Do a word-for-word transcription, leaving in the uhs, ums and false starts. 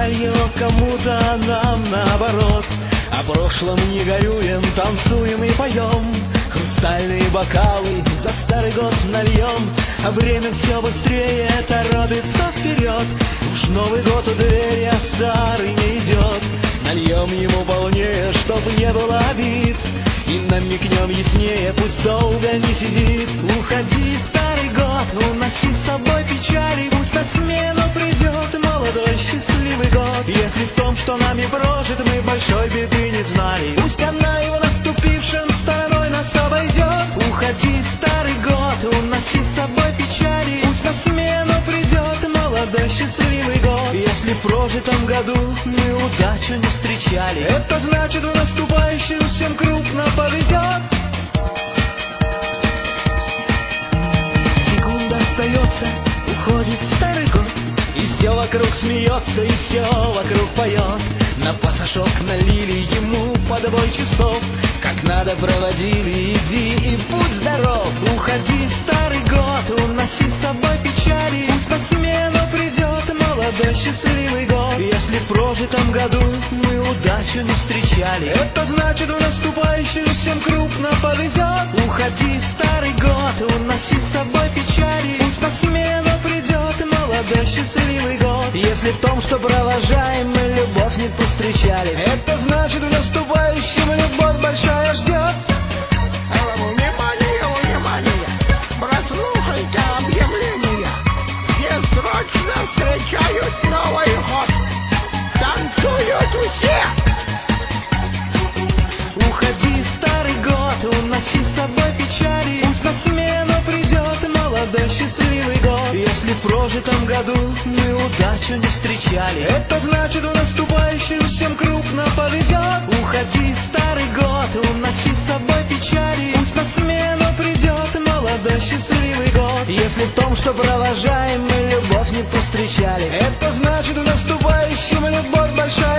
печалью, кому-то нам наоборот. О прошлом не горюем, танцуем и поем, хрустальные бокалы за старый год нальем. А время все быстрее торопится вперед, уж Новый год у двери, а старый не идет. Нальем ему полнее, чтоб не было обид, и намекнем яснее, пусть долго не сидит. Уходи, старый год, уноси с собой печали, пусть на смену придет молодой счастливый год. Если в том, что нами прожит, мы большой беды не знали, пусть она его наступившим стороной нас обойдет. Уходи, старый год, уноси с собой печали, пусть на смену придет молодой счастливый год. Если в прожитом году мы удачу не встречали, это значит, в наступающем всем крупно повезет. Секунда остается, уходит старый год, и все вокруг смеется, и все вокруг поет. На пасашок налили ему по двое часов, как надо проводили, иди и будь здоров. Уходи, старый год, уноси с собой печали, пусть на смену придет молодой счастливый год. Если в прожитом году мы удачу не встречали, это значит, в наступающем всем крупно повезет. Уходи, старый год, уноси с собой печали, пусть на смену придет молодой счастливый год. Если в том, что провожаем, мы любовь не повстречали, это значит, в наступающем любовь большая ждет. Внимание, внимание! Прослушайте объявление. Все срочно встречают Новый год. Танцуют все! Уходи, старый год, уноси с собой печали, пусть на смену придет молодой счастливый год. Если в прожитом году мы удачу не встречали, это значит, в наступающем всем крупно повезет. Уходи, старый год, уноси с собой печали, пусть на смену придет молодой счастливый год. Если в том, что провожаем, мы любовь не повстречали, это значит, в наступающем любовь большая.